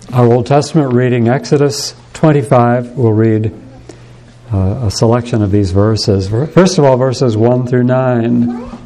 Our Old Testament reading, Exodus 25, we'll read a selection of these verses. First of all, verses 1 through 9.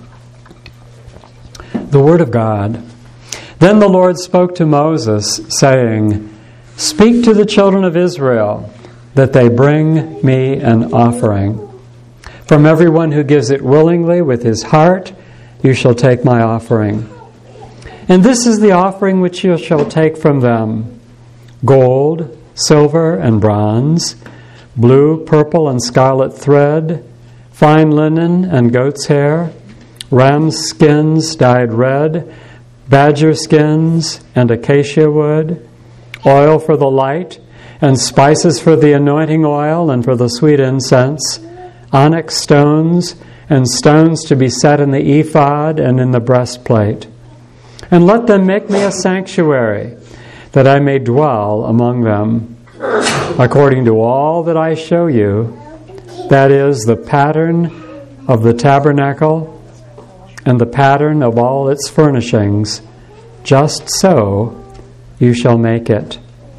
The Word of God. Then the Lord spoke to Moses, saying, "Speak to the children of Israel, that they bring me an offering. From everyone who gives it willingly with his heart, you shall take my offering. And this is the offering which you shall take from them: gold, silver, and bronze, blue, purple, and scarlet thread, fine linen and goat's hair, ram's skins dyed red, badger skins and acacia wood, oil for the light, and spices for the anointing oil and for the sweet incense, onyx stones, and stones to be set in the ephod and in the breastplate. And let them make me a sanctuary, that I may dwell among them, according to all that I show you, that is, the pattern of the tabernacle and the pattern of all its furnishings, just so you shall make it."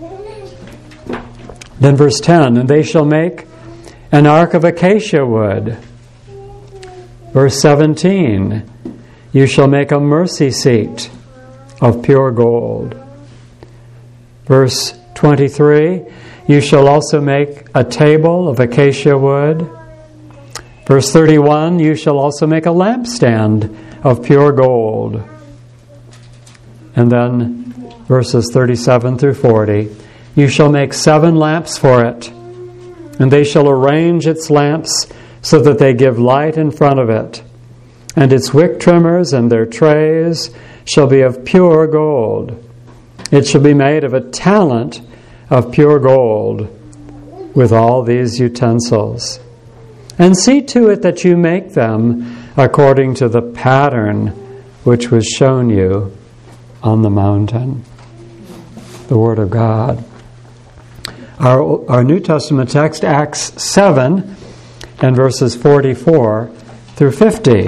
Then verse 10, "And they shall make an ark of acacia wood." Verse 17, "You shall make a mercy seat of pure gold." Verse 23, "You shall also make a table of acacia wood." Verse 31, "You shall also make a lampstand of pure gold." And then verses 37 through 40, "You shall make 7 lamps for it, and they shall arrange its lamps so that they give light in front of it. And its wick trimmers and their trays shall be of pure gold. It shall be made of a talent of pure gold with all these utensils. And see to it that you make them according to the pattern which was shown you on the mountain." The Word of God. Our New Testament text, Acts 7 and verses 44 through 50.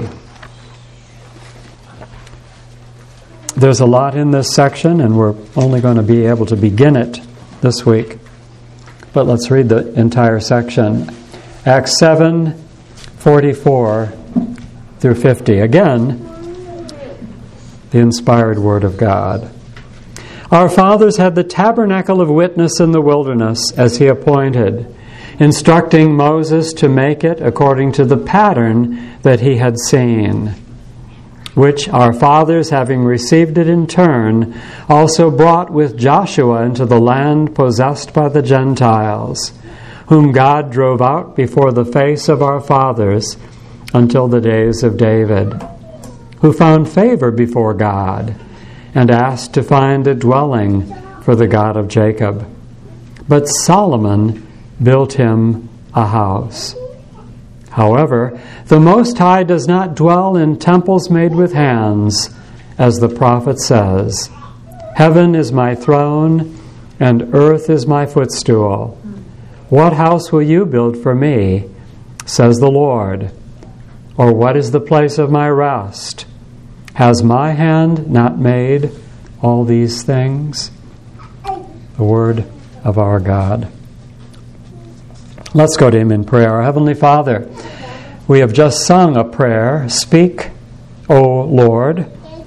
There's a lot in this section, and we're only going to be able to begin it this week. But let's read the entire section. Acts 7, 44 through 50. Again, the inspired Word of God. "Our fathers had the tabernacle of witness in the wilderness, as he appointed, instructing Moses to make it according to the pattern that he had seen, which our fathers, having received it in turn, also brought with Joshua into the land possessed by the Gentiles, whom God drove out before the face of our fathers until the days of David, who found favor before God and asked to find a dwelling for the God of Jacob. But Solomon built him a house. However, the Most High does not dwell in temples made with hands, as the prophet says, 'Heaven is my throne, and earth is my footstool. What house will you build for me, says the Lord? Or what is the place of my rest? Has my hand not made all these things?'" The word of our God. Let's go to Him in prayer. Our Heavenly Father, we have just sung a prayer, "Speak, O Lord."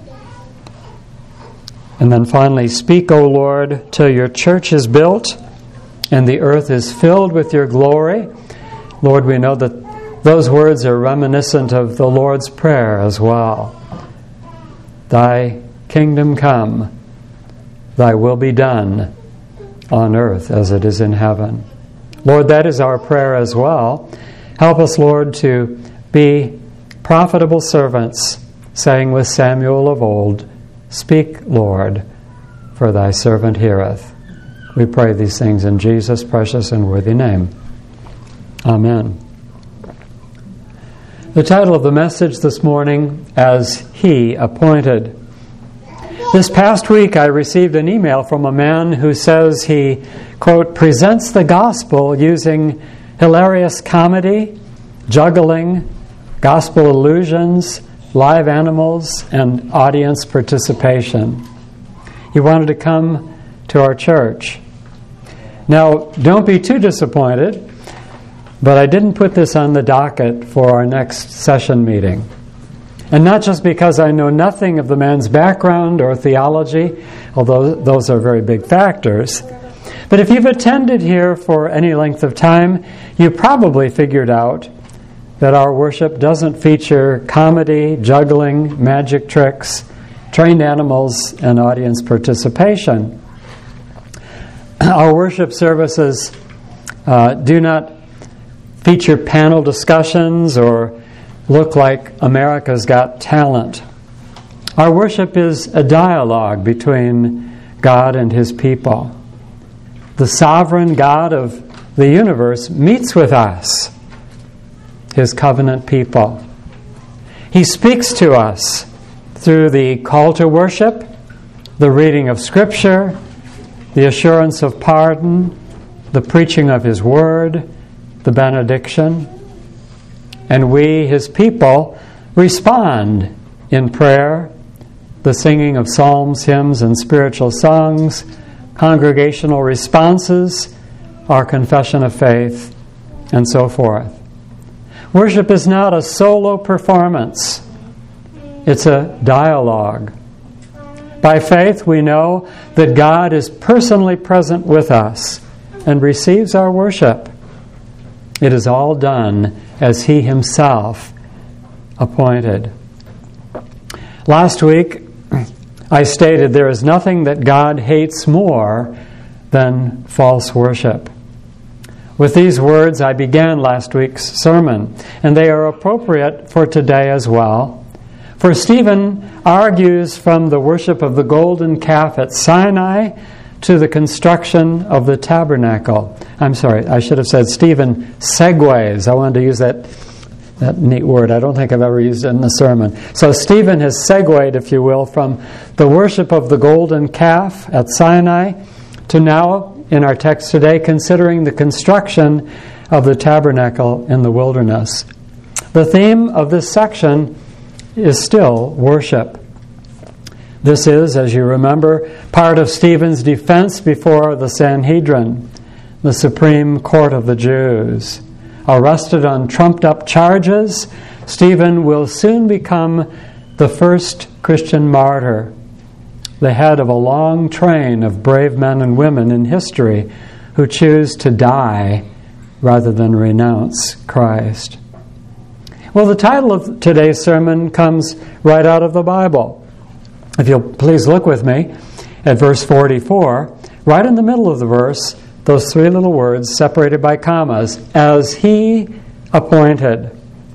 And then finally, "Speak, O Lord, till your church is built and the earth is filled with your glory." Lord, we know that those words are reminiscent of the Lord's Prayer as well. "Thy kingdom come, thy will be done on earth as it is in heaven." Lord, that is our prayer as well. Help us, Lord, to be profitable servants, saying with Samuel of old, "Speak, Lord, for thy servant heareth." We pray these things in Jesus' precious and worthy name. Amen. The title of the message this morning, "As He Appointed." This past week I received an email from a man who says he, quote, "presents the gospel using hilarious comedy, juggling, gospel illusions, live animals, and audience participation." He wanted to come to our church. Now, don't be too disappointed, but I didn't put this on the docket for our next session meeting. And not just because I know nothing of the man's background or theology, although those are very big factors, but if you've attended here for any length of time, you probably figured out that our worship doesn't feature comedy, juggling, magic tricks, trained animals, and audience participation. Our worship services do not feature panel discussions or look like America's Got Talent. Our worship is a dialogue between God and His people. The sovereign God of the universe meets with us, His covenant people. He speaks to us through the call to worship, the reading of Scripture, the assurance of pardon, the preaching of His Word, the benediction. And we, His people, respond in prayer, the singing of psalms, hymns, and spiritual songs, congregational responses, our confession of faith, and so forth. Worship is not a solo performance. It's a dialogue. By faith, we know that God is personally present with us and receives our worship. It is all done as He Himself appointed. Last week, I stated there is nothing that God hates more than false worship. With these words, I began last week's sermon, and they are appropriate for today as well. For Stephen argues from the worship of the golden calf at Sinai to the construction of the tabernacle. I'm sorry, I should have said Stephen segues. I wanted to use that neat word. I don't think I've ever used it in the sermon. So Stephen has segued, if you will, from the worship of the golden calf at Sinai to now, in our text today, considering the construction of the tabernacle in the wilderness. The theme of this section is still worship. This is, as you remember, part of Stephen's defense before the Sanhedrin, the supreme court of the Jews. Arrested on trumped-up charges, Stephen will soon become the first Christian martyr, the head of a long train of brave men and women in history who choose to die rather than renounce Christ. Well, the title of today's sermon comes right out of the Bible. If you'll please look with me at verse 44, right in the middle of the verse, those three little words separated by commas, as He appointed.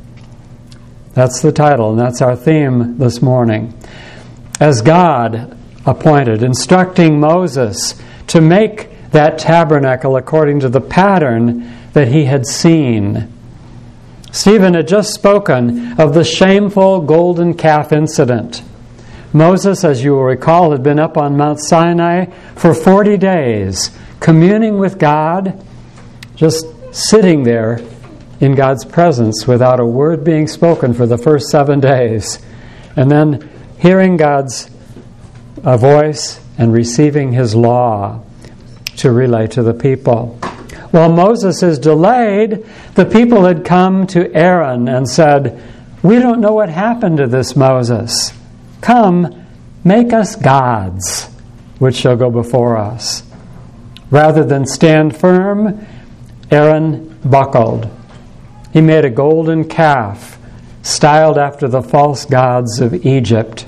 That's the title, and that's our theme this morning. As God appointed, instructing Moses to make that tabernacle according to the pattern that he had seen. Stephen had just spoken of the shameful golden calf incident. Moses, as you will recall, had been up on Mount Sinai for 40 days, communing with God, just sitting there in God's presence without a word being spoken for the first 7 days, and then hearing God's voice and receiving His law to relay to the people. While Moses is delayed, the people had come to Aaron and said, "We don't know what happened to this Moses. Come, make us gods, which shall go before us." Rather than stand firm, Aaron buckled. He made a golden calf, styled after the false gods of Egypt.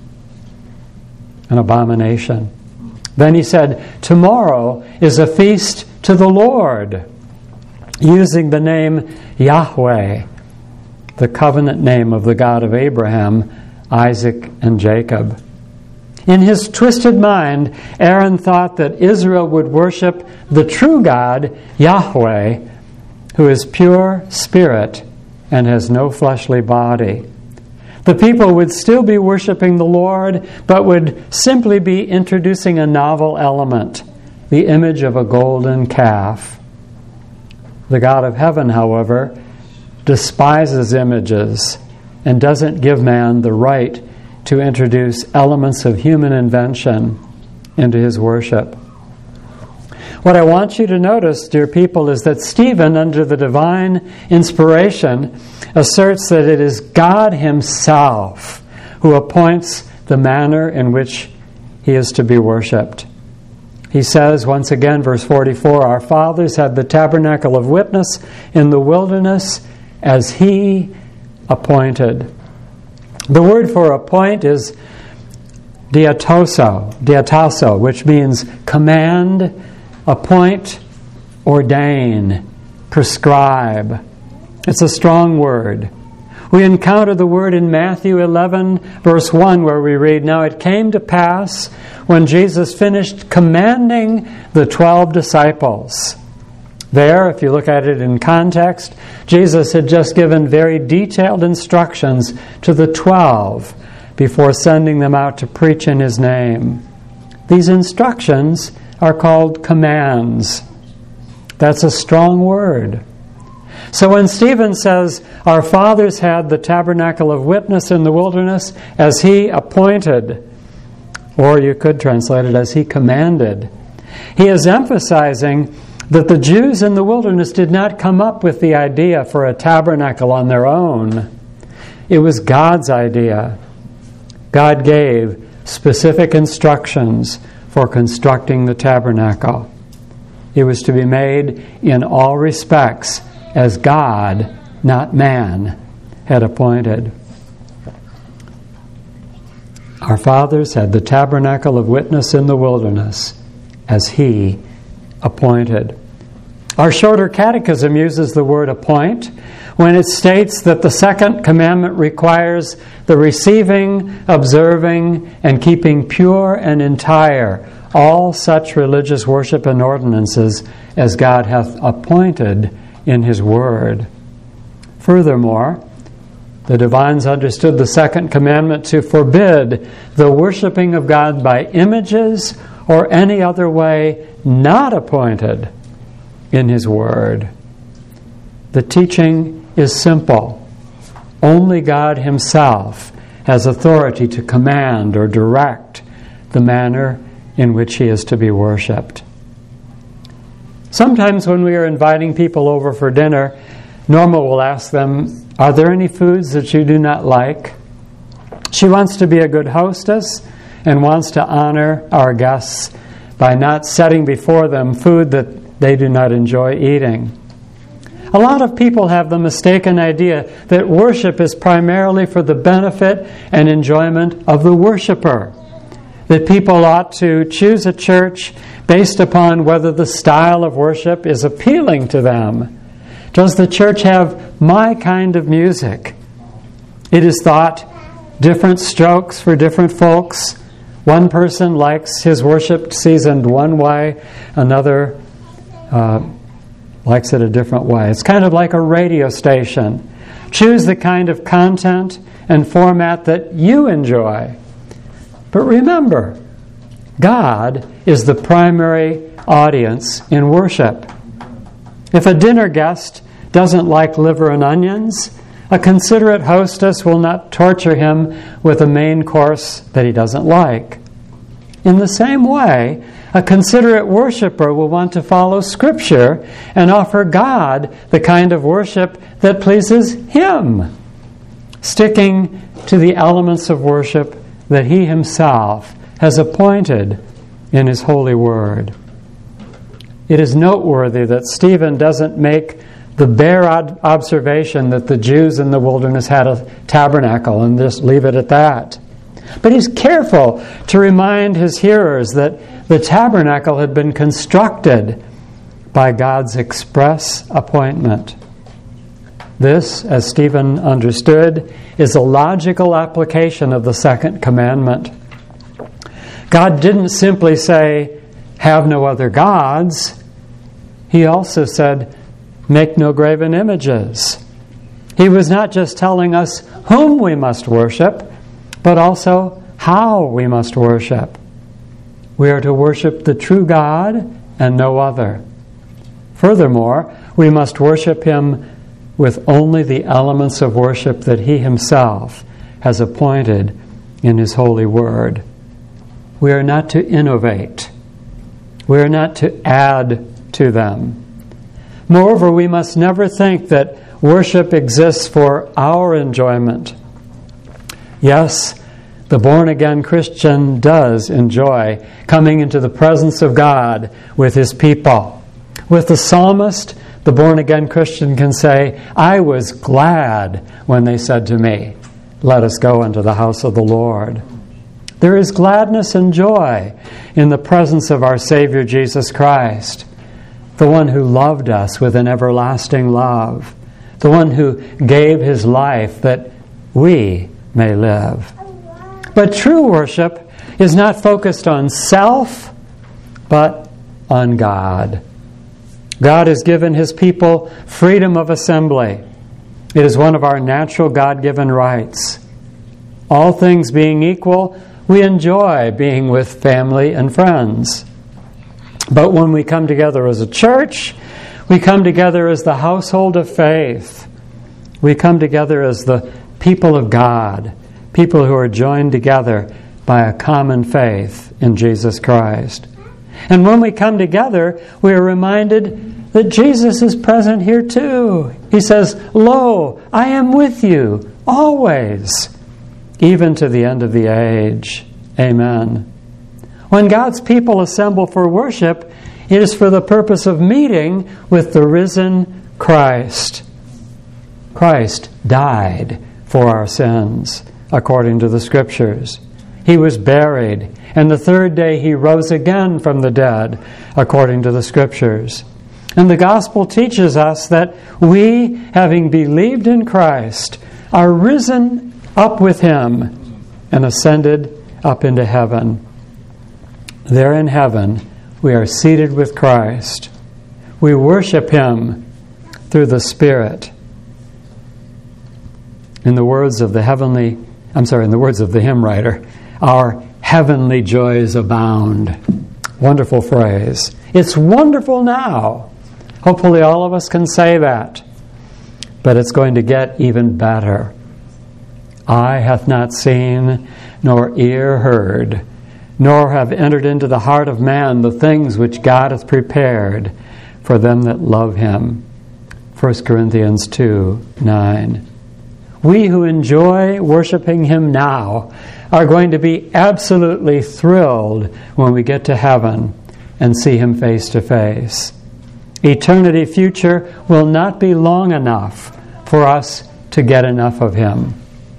An abomination. Then he said, "Tomorrow is a feast to the Lord," using the name Yahweh, the covenant name of the God of Abraham, Isaac, and Jacob. In his twisted mind, Aaron thought that Israel would worship the true God, Yahweh, who is pure spirit and has no fleshly body. The people would still be worshiping the Lord, but would simply be introducing a novel element, the image of a golden calf. The God of heaven, however, despises images and doesn't give man the right to introduce elements of human invention into his worship. What I want you to notice, dear people, is that Stephen, under the divine inspiration, asserts that it is God Himself who appoints the manner in which He is to be worshipped. He says, once again, verse 44, our fathers had the tabernacle of witness in the wilderness as He appointed. The word for appoint is diatasso, which means command, appoint, ordain, prescribe. It's a strong word. We encounter the word in Matthew 11, verse 1, where we read, now it came to pass when Jesus finished commanding the 12 disciples. There, if you look at it in context, Jesus had just given very detailed instructions to the 12 before sending them out to preach in His name. These instructions are called commands. That's a strong word. So when Stephen says, our fathers had the tabernacle of witness in the wilderness as He appointed, or you could translate it as He commanded, he is emphasizing that the Jews in the wilderness did not come up with the idea for a tabernacle on their own. It was God's idea. God gave specific instructions for constructing the tabernacle. It was to be made in all respects as God, not man, had appointed. Our fathers had the tabernacle of witness in the wilderness as He appointed. Our shorter catechism uses the word appoint when it states that the second commandment requires the receiving, observing, and keeping pure and entire all such religious worship and ordinances as God hath appointed in His Word. Furthermore, the divines understood the second commandment to forbid the worshiping of God by images or any other way not appointed in His Word. The teaching is simple. Only God Himself has authority to command or direct the manner in which He is to be worshipped. Sometimes when we are inviting people over for dinner, Norma will ask them, are there any foods that you do not like? She wants to be a good hostess and wants to honor our guests by not setting before them food that they do not enjoy eating. A lot of people have the mistaken idea that worship is primarily for the benefit and enjoyment of the worshiper, that people ought to choose a church based upon whether the style of worship is appealing to them. Does the church have my kind of music? It is thought different strokes for different folks. One person likes his worship seasoned one way, another likes it a different way. It's kind of like a radio station. Choose the kind of content and format that you enjoy. But remember, God is the primary audience in worship. If a dinner guest doesn't like liver and onions, a considerate hostess will not torture him with a main course that he doesn't like. In the same way, a considerate worshiper will want to follow Scripture and offer God the kind of worship that pleases Him, sticking to the elements of worship that He Himself has appointed in His holy Word. It is noteworthy that Stephen doesn't make the bare observation that the Jews in the wilderness had a tabernacle and just leave it at that. But he's careful to remind his hearers that the tabernacle had been constructed by God's express appointment. This, as Stephen understood, is a logical application of the second commandment. God didn't simply say, have no other gods. He also said, make no graven images. He was not just telling us whom we must worship, but also how we must worship. We are to worship the true God and no other. Furthermore, we must worship Him with only the elements of worship that He Himself has appointed in His holy Word. We are not to innovate. We are not to add to them. Moreover, we must never think that worship exists for our enjoyment. Yes, the born-again Christian does enjoy coming into the presence of God with his people. With the psalmist, the born-again Christian can say, I was glad when they said to me, let us go into the house of the Lord. There is gladness and joy in the presence of our Savior Jesus Christ, the one who loved us with an everlasting love, the one who gave his life that we may live. But true worship is not focused on self, but on God. God has given his people freedom of assembly. It is one of our natural God-given rights. All things being equal, we enjoy being with family and friends. But when we come together as a church, we come together as the household of faith. We come together as the people of God, people who are joined together by a common faith in Jesus Christ. And when we come together, we are reminded that Jesus is present here too. He says, Lo, I am with you always, even to the end of the age. Amen. When God's people assemble for worship, it is for the purpose of meeting with the risen Christ. Christ died for our sins, according to the Scriptures. He was buried, and the third day he rose again from the dead, according to the Scriptures. And the gospel teaches us that we, having believed in Christ, are risen up with him and ascended up into heaven. There in heaven, we are seated with Christ. We worship him through the Spirit. In the words of the hymn writer, our heavenly joys abound. Wonderful phrase. It's wonderful now. Hopefully all of us can say that. But it's going to get even better. Eye hath not seen, nor ear heard, nor have entered into the heart of man the things which God hath prepared for them that love him. 1 Corinthians 2:9. We who enjoy worshiping him now are going to be absolutely thrilled when we get to heaven and see him face to face. Eternity future will not be long enough for us to get enough of him.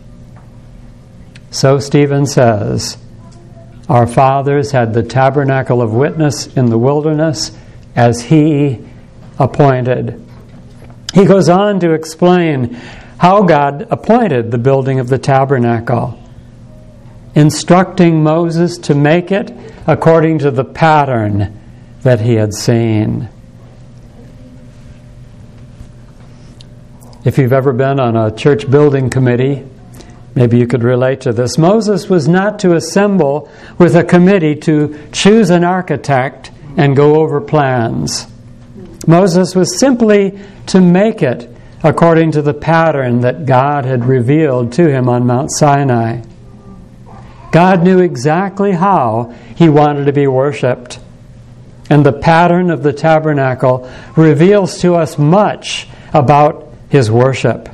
So Stephen says, our fathers had the tabernacle of witness in the wilderness as he appointed. He goes on to explain how God appointed the building of the tabernacle, instructing Moses to make it according to the pattern that he had seen. If you've ever been on a church building committee, maybe you could relate to this. Moses was not to assemble with a committee to choose an architect and go over plans. Moses was simply to make it according to the pattern that God had revealed to him on Mount Sinai. God knew exactly how he wanted to be worshipped. And the pattern of the tabernacle reveals to us much about his worship.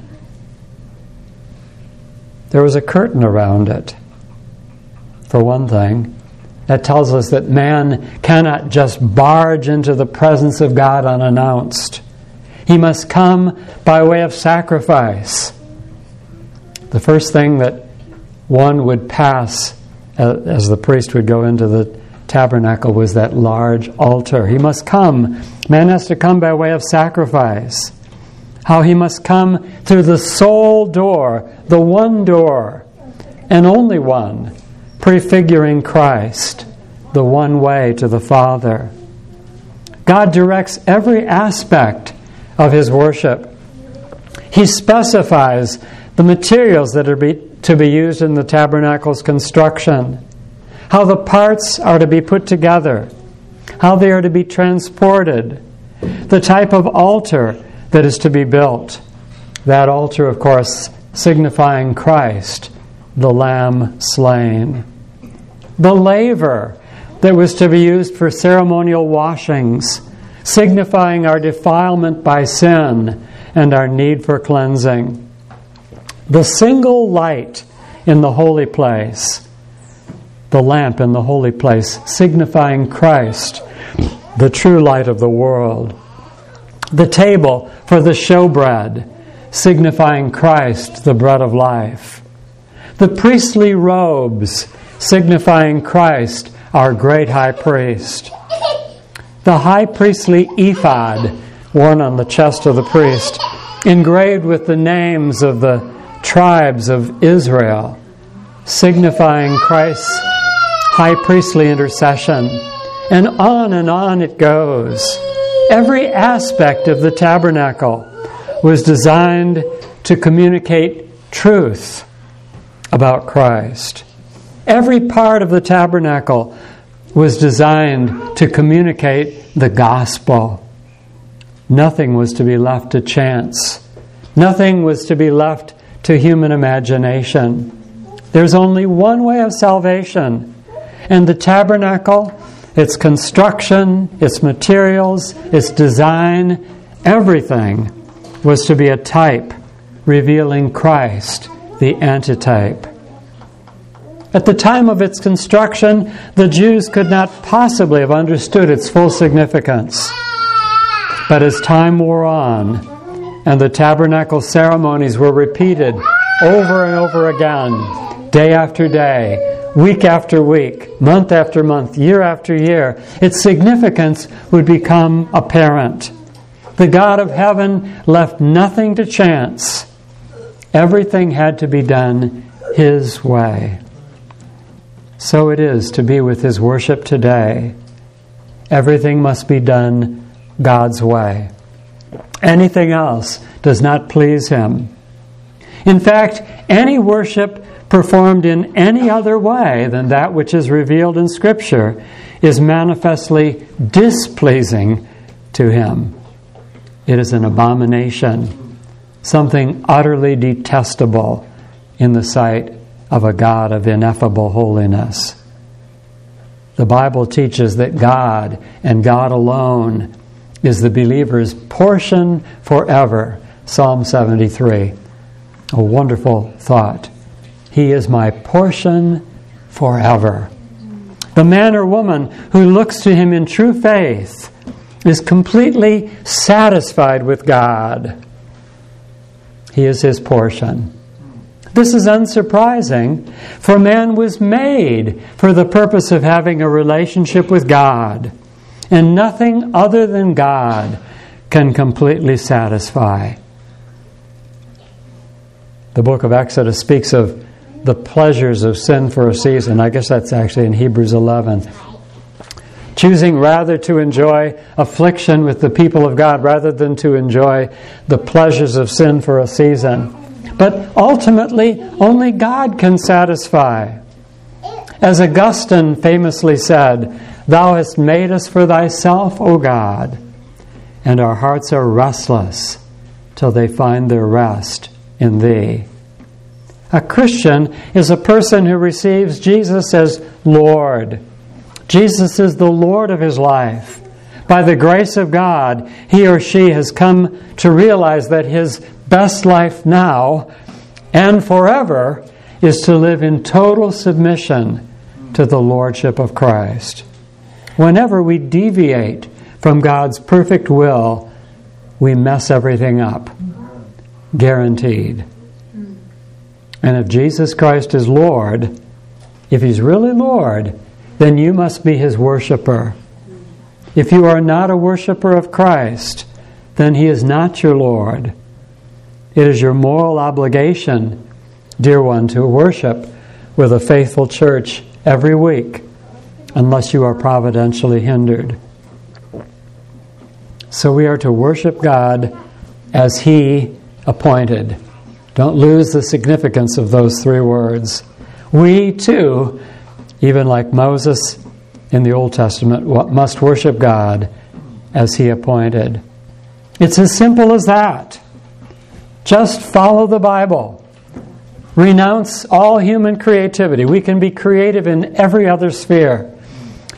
There was a curtain around it, for one thing. That tells us that man cannot just barge into the presence of God unannounced. He must come by way of sacrifice. The first thing that one would pass as the priest would go into the tabernacle was that large altar. He must come. Man has to come by way of sacrifice. How he must come through the sole door, the one door, and only one, prefiguring Christ, the one way to the Father. God directs every aspect of his worship. He specifies the materials that are to be used in the tabernacle's construction, how the parts are to be put together, how they are to be transported, the type of altar that is to be built. That altar, of course, signifying Christ, the Lamb slain. The laver, that was to be used for ceremonial washings, signifying our defilement by sin and our need for cleansing. The single light in the holy place, the lamp in the holy place, signifying Christ, the true light of the world. The table for the showbread, signifying Christ, the bread of life. The priestly robes, signifying Christ, our great high priest. The high priestly ephod, worn on the chest of the priest, engraved with the names of the tribes of Israel, signifying Christ's high priestly intercession. And on it goes. Every aspect of the tabernacle was designed to communicate truth about Christ. Every part of the tabernacle was designed to communicate the gospel. Nothing was to be left to chance. Nothing was to be left to human imagination. There's only one way of salvation, and the tabernacle, its construction, its materials, its design, everything was to be a type revealing Christ, the antitype. At the time of its construction, the Jews could not possibly have understood its full significance. But as time wore on, and the tabernacle ceremonies were repeated over and over again, day after day, week after week, month after month, year after year, its significance would become apparent. The God of heaven left nothing to chance. Everything had to be done His way. So it is to be with His worship today. Everything must be done God's way. Anything else does not please Him. In fact, any worship performed in any other way than that which is revealed in Scripture is manifestly displeasing to Him. It is an abomination, something utterly detestable in the sight of a God of ineffable holiness. The Bible teaches that God and God alone is the believer's portion forever. Psalm 73. A wonderful thought. He is my portion forever. The man or woman who looks to Him in true faith is completely satisfied with God. He is his portion. This is unsurprising, for man was made for the purpose of having a relationship with God, and nothing other than God can completely satisfy. The book of Exodus speaks of the pleasures of sin for a season. I guess that's actually in Hebrews 11. Choosing rather to enjoy affliction with the people of God rather than to enjoy the pleasures of sin for a season. But ultimately, only God can satisfy. As Augustine famously said, "Thou hast made us for Thyself, O God, and our hearts are restless till they find their rest in Thee." A Christian is a person who receives Jesus as Lord. Jesus is the Lord of his life. By the grace of God, he or she has come to realize that his best life now and forever is to live in total submission to the Lordship of Christ. Whenever we deviate from God's perfect will, we mess everything up. Guaranteed. And if Jesus Christ is Lord, if He's really Lord, then you must be His worshiper. If you are not a worshiper of Christ, then He is not your Lord. It is your moral obligation, dear one, to worship with a faithful church every week, unless you are providentially hindered. So we are to worship God as He appointed. Don't lose the significance of those three words. We, too, even like Moses in the Old Testament, must worship God as He appointed. It's as simple as that. Just follow the Bible. Renounce all human creativity. We can be creative in every other sphere.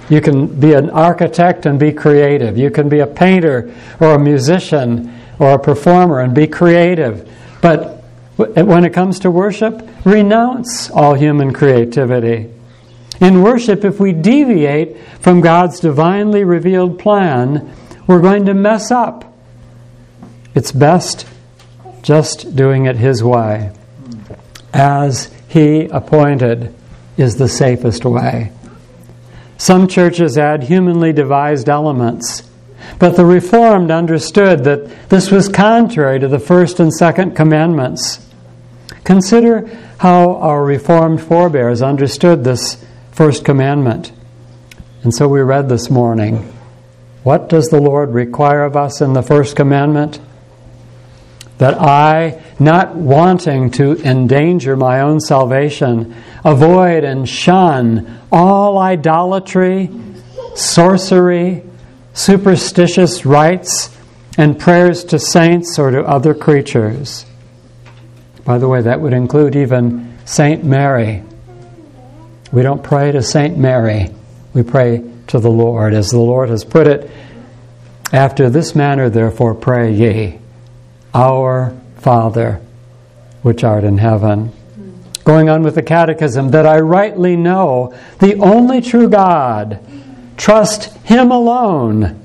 You can be an architect and be creative. You can be a painter or a musician or a performer and be creative. But when it comes to worship, renounce all human creativity. In worship, if we deviate from God's divinely revealed plan, we're going to mess up. It's best just doing it His way. As He appointed is the safest way. Some churches add humanly devised elements, but the Reformed understood that this was contrary to the first and second commandments. Consider how our Reformed forebears understood this first commandment. And so we read this morning, what does the Lord require of us in the first commandment? That I, not wanting to endanger my own salvation, avoid and shun all idolatry, sorcery, superstitious rites, and prayers to saints or to other creatures. By the way, that would include even Saint Mary. We don't pray to Saint Mary. We pray to the Lord. As the Lord has put it, after this manner, therefore, pray ye, Our Father, which art in heaven. Going on with the catechism, that I rightly know the only true God, trust Him alone.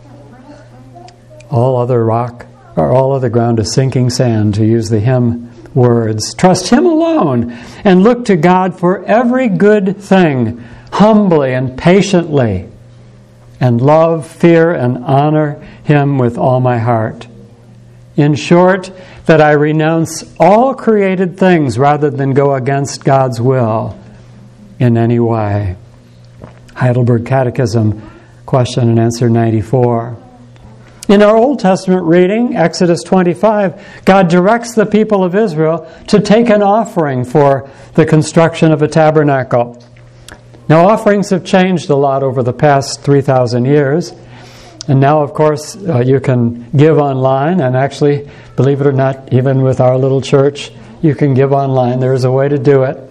All other rock, or all other ground is sinking sand, to use the hymn words. Trust Him alone, and look to God for every good thing, humbly and patiently, and love, fear, and honor Him with all my heart. In short, that I renounce all created things rather than go against God's will in any way. Heidelberg Catechism, question and answer 94. In our Old Testament reading, Exodus 25, God directs the people of Israel to take an offering for the construction of a tabernacle. Now, offerings have changed a lot over the past 3,000 years. And now, of course, you can give online, and actually, believe it or not, even with our little church, you can give online. There's a way to do it.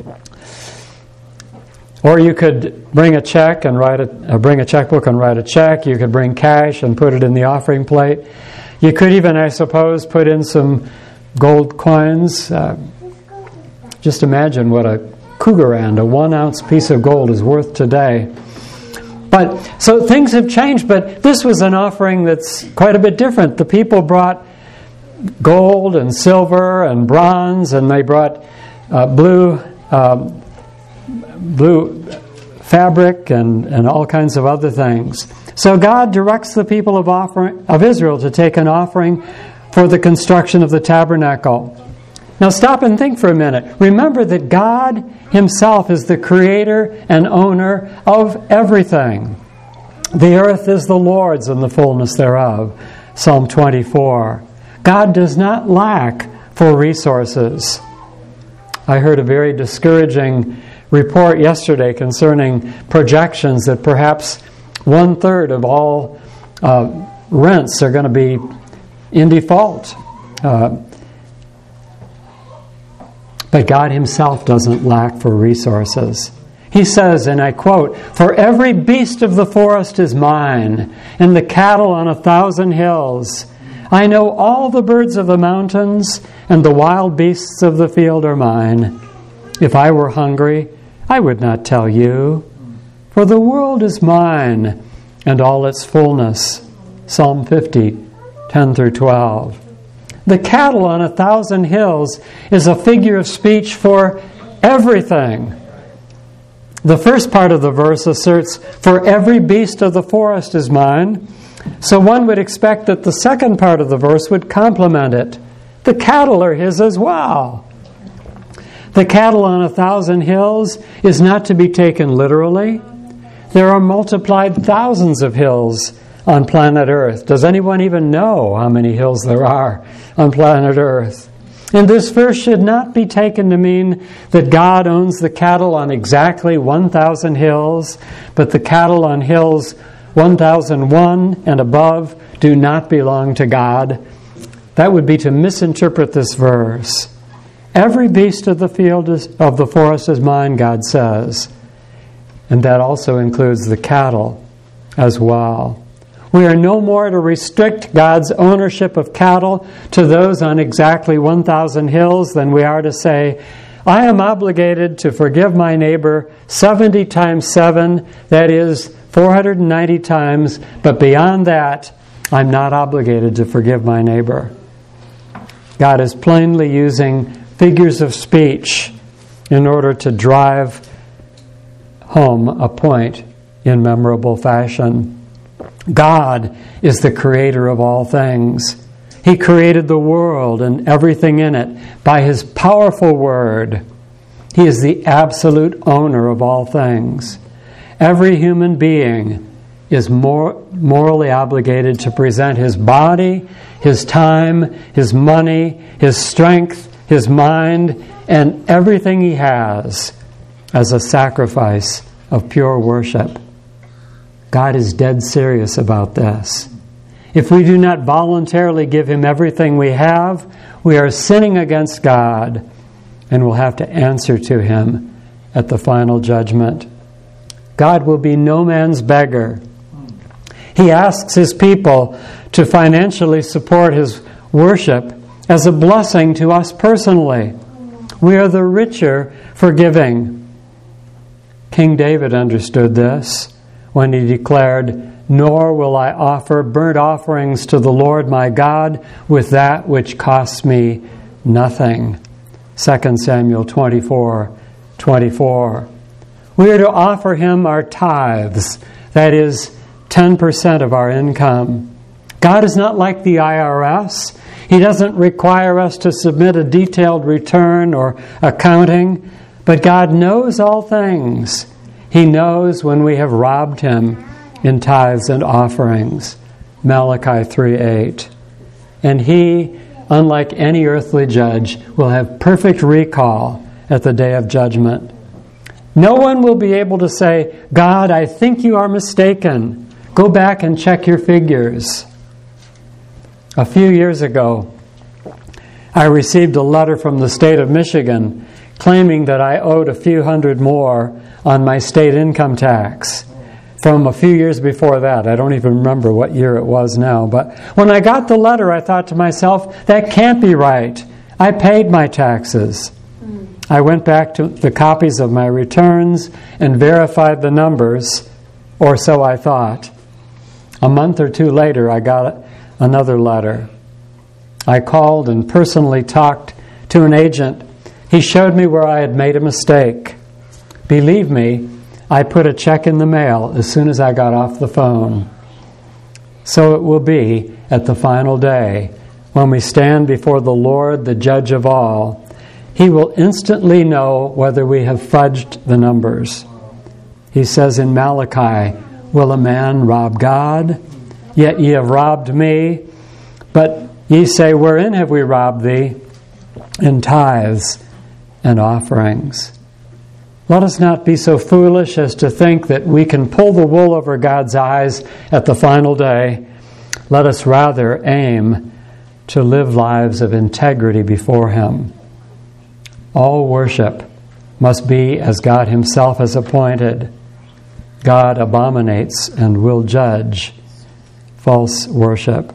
Or you could bring a check and bring a checkbook and write a check. You could bring cash and put it in the offering plate. You could even, I suppose, put in some gold coins. Just imagine what a cougarand, a 1-ounce piece of gold, is worth today. But so things have changed, but this was an offering that's quite a bit different. The people brought gold and silver and bronze, and they brought blue fabric and all kinds of other things. So God directs the people of Israel to take an offering for the construction of the tabernacle. Now stop and think for a minute. Remember that God Himself is the creator and owner of everything. The earth is the Lord's and the fullness thereof. Psalm 24. God does not lack for resources. I heard a very discouraging report yesterday concerning projections that perhaps 1/3 of all rents are going to be in default. But God Himself doesn't lack for resources. He says, and I quote, "For every beast of the forest is mine, and the cattle on 1,000 hills. I know all the birds of the mountains, and the wild beasts of the field are mine. If I were hungry, I would not tell you. For the world is mine, and all its fullness." Psalm 50, 10 through 12. The cattle on 1,000 hills is a figure of speech for everything. The first part of the verse asserts, "For every beast of the forest is mine." So one would expect that the second part of the verse would complement it. The cattle are His as well. The cattle on 1,000 hills is not to be taken literally. There are multiplied thousands of hills on planet Earth. Does anyone even know how many hills there are on planet Earth? And this verse should not be taken to mean that God owns the cattle on exactly 1,000 hills, but the cattle on hills 1,001 and above do not belong to God. That would be to misinterpret this verse. Every beast of the field of the forest is mine, God says. And that also includes the cattle as well. We are no more to restrict God's ownership of cattle to those on exactly 1,000 hills than we are to say, I am obligated to forgive my neighbor 70 times 7, that is 490 times, but beyond that, I'm not obligated to forgive my neighbor. God is plainly using figures of speech in order to drive home a point in memorable fashion. God is the creator of all things. He created the world and everything in it by His powerful word. He is the absolute owner of all things. Every human being is morally obligated to present his body, his time, his money, his strength, his mind, and everything he has as a sacrifice of pure worship. God is dead serious about this. If we do not voluntarily give Him everything we have, we are sinning against God and will have to answer to Him at the final judgment. God will be no man's beggar. He asks His people to financially support His worship as a blessing to us personally. We are the richer for giving. King David understood this when he declared, Nor will I offer burnt offerings to the Lord my God with that which costs me nothing. 2 Samuel 24:24. We are to offer Him our tithes, that is, 10% of our income. God is not like the IRS. He doesn't require us to submit a detailed return or accounting, but God knows all things. He knows when we have robbed Him in tithes and offerings. Malachi 3:8. And He, unlike any earthly judge, will have perfect recall at the day of judgment. No one will be able to say, God, I think you are mistaken. Go back and check your figures. A few years ago, I received a letter from the state of Michigan claiming that I owed a few hundred more on my state income tax from a few years before that. I don't even remember what year it was now. But when I got the letter, I thought to myself, that can't be right. I paid my taxes. I went back to the copies of my returns and verified the numbers, or so I thought. A month or two later, I got another letter. I called and personally talked to an agent. He showed me where I had made a mistake. Believe me, I put a check in the mail as soon as I got off the phone. So it will be at the final day, when we stand before the Lord, the judge of all. He will instantly know whether we have fudged the numbers. He says in Malachi, Will a man rob God? Yet ye have robbed me. But ye say, Wherein have we robbed thee? In tithes and offerings. Let us not be so foolish as to think that we can pull the wool over God's eyes at the final day. Let us rather aim to live lives of integrity before Him. All worship must be as God Himself has appointed. God abominates and will judge false worship.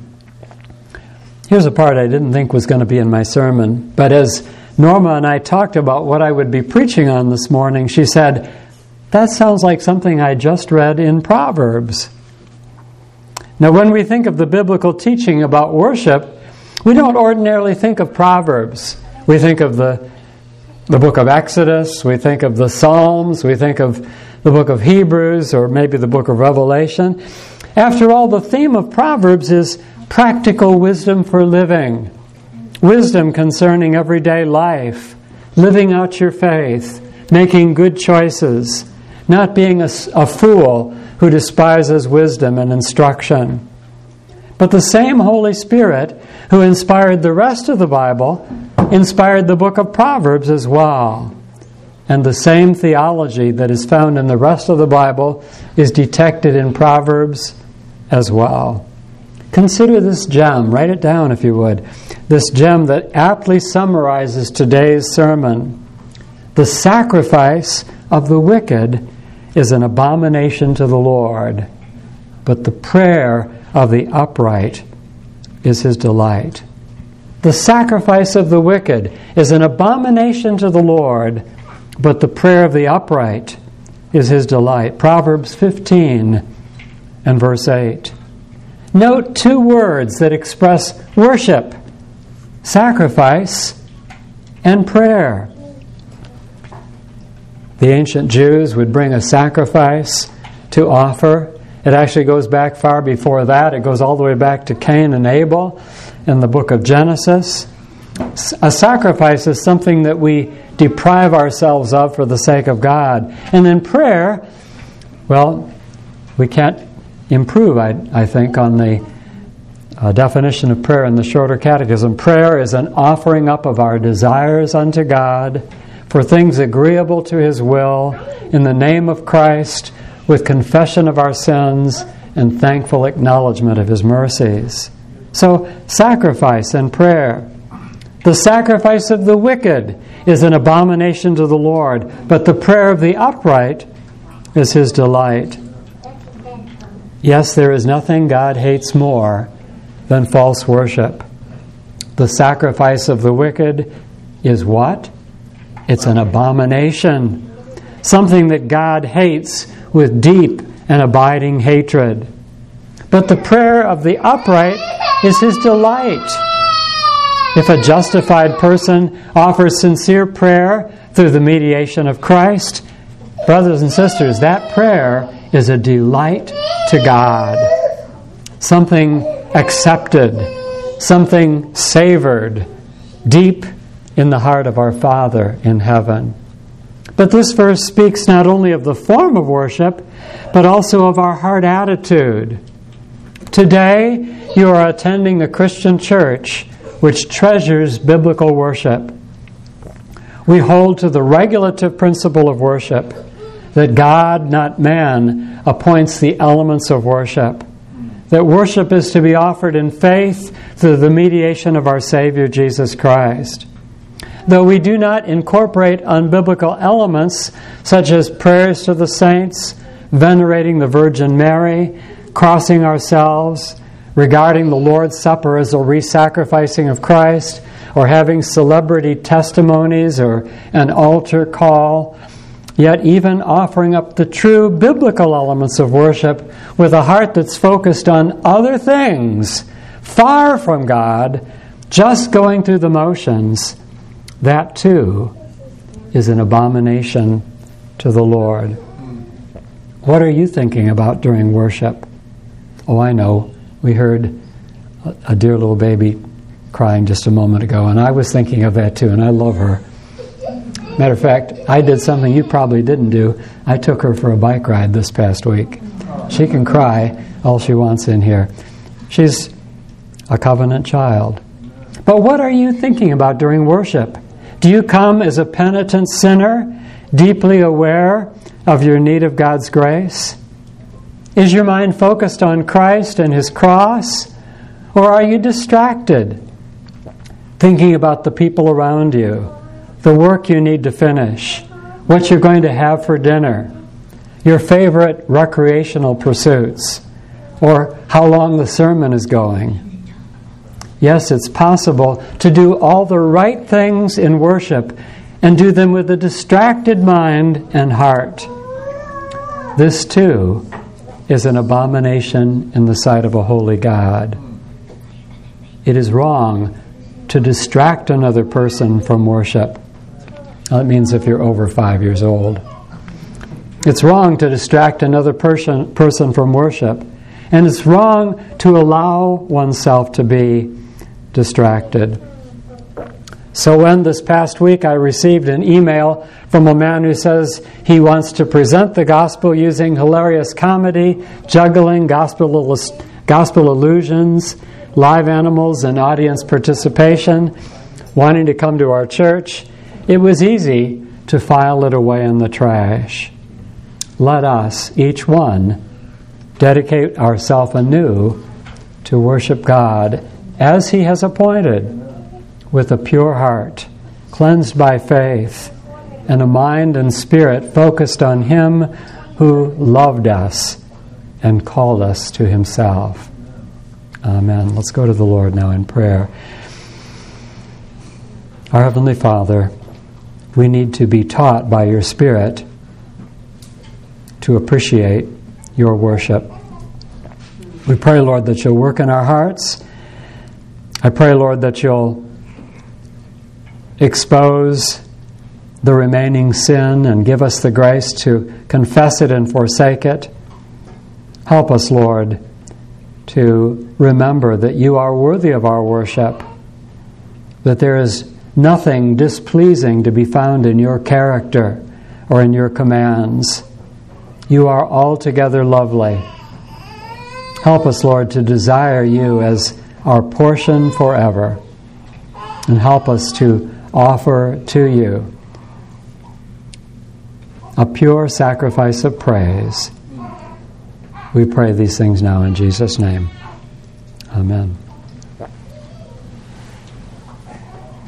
Here's a part I didn't think was going to be in my sermon, but as Norma and I talked about what I would be preaching on this morning, she said, that sounds like something I just read in Proverbs. Now, when we think of the biblical teaching about worship, we don't ordinarily think of Proverbs. We think of the book of Exodus, we think of the Psalms, we think of the book of Hebrews, or maybe the book of Revelation. After all, the theme of Proverbs is practical wisdom for living. Wisdom concerning everyday life, living out your faith, making good choices, not being a fool who despises wisdom and instruction. But the same Holy Spirit who inspired the rest of the Bible inspired the book of Proverbs as well. And the same theology that is found in the rest of the Bible is detected in Proverbs as well. Consider this gem. Write it down if you would. This gem that aptly summarizes today's sermon. The sacrifice of the wicked is an abomination to the Lord, but the prayer of the upright is his delight. The sacrifice of the wicked is an abomination to the Lord, but the prayer of the upright is his delight. Proverbs 15 and verse 8. Note two words that express worship: sacrifice and prayer. The ancient Jews would bring a sacrifice to offer. It actually goes back far before that. It goes all the way back to Cain and Abel in the book of Genesis. A sacrifice is something that we deprive ourselves of for the sake of God. And then prayer, well, we can't improve, I think, on the definition of prayer in the Shorter Catechism. Prayer is an offering up of our desires unto God for things agreeable to his will in the name of Christ, with confession of our sins and thankful acknowledgement of his mercies. So, sacrifice and prayer. The sacrifice of the wicked is an abomination to the Lord, but the prayer of the upright is his delight. Yes, there is nothing God hates more than false worship. The sacrifice of the wicked is what? It's an abomination. Something that God hates with deep and abiding hatred. But the prayer of the upright is his delight. If a justified person offers sincere prayer through the mediation of Christ, brothers and sisters, that prayer is a delight to God. Something accepted, something savored deep in the heart of our Father in heaven. But this verse speaks not only of the form of worship, but also of our heart attitude. Today, you are attending a Christian church which treasures biblical worship. We hold to the regulative principle of worship, that God, not man, appoints the elements of worship. That worship is to be offered in faith through the mediation of our Savior Jesus Christ. Though we do not incorporate unbiblical elements such as prayers to the saints, venerating the Virgin Mary, crossing ourselves, regarding the Lord's Supper as a re-sacrificing of Christ, or having celebrity testimonies or an altar call, yet even offering up the true biblical elements of worship with a heart that's focused on other things, far from God, just going through the motions, that too is an abomination to the Lord. What are you thinking about during worship? Oh, I know. We heard a dear little baby crying just a moment ago, and I was thinking of that too, and I love her. Matter of fact, I did something you probably didn't do. I took her for a bike ride this past week. She can cry all she wants in here. She's a covenant child. But what are you thinking about during worship? Do you come as a penitent sinner, deeply aware of your need of God's grace? Is your mind focused on Christ and his cross? Or are you distracted, thinking about the people around you, the work you need to finish, what you're going to have for dinner, your favorite recreational pursuits, or how long the sermon is going? Yes, it's possible to do all the right things in worship and do them with a distracted mind and heart. This too is an abomination in the sight of a holy God. It is wrong to distract another person from worship. That means if you're over 5 years old. It's wrong to distract another person from worship. And it's wrong to allow oneself to be distracted. So when this past week I received an email from a man who says he wants to present the gospel using hilarious comedy, juggling, gospel allusions, live animals, and audience participation, wanting to come to our church, it was easy to file it away in the trash. Let us, each one, dedicate ourselves anew to worship God as he has appointed, with a pure heart, cleansed by faith, and a mind and spirit focused on him who loved us and called us to himself. Amen. Let's go to the Lord now in prayer. Our Heavenly Father, we need to be taught by your Spirit to appreciate your worship. We pray, Lord, that you'll work in our hearts. I pray, Lord, that you'll expose the remaining sin and give us the grace to confess it and forsake it. Help us, Lord, to remember that you are worthy of our worship, that there is nothing displeasing to be found in your character or in your commands. You are altogether lovely. Help us, Lord, to desire you as our portion forever, and help us to offer to you a pure sacrifice of praise. We pray these things now in Jesus' name. Amen.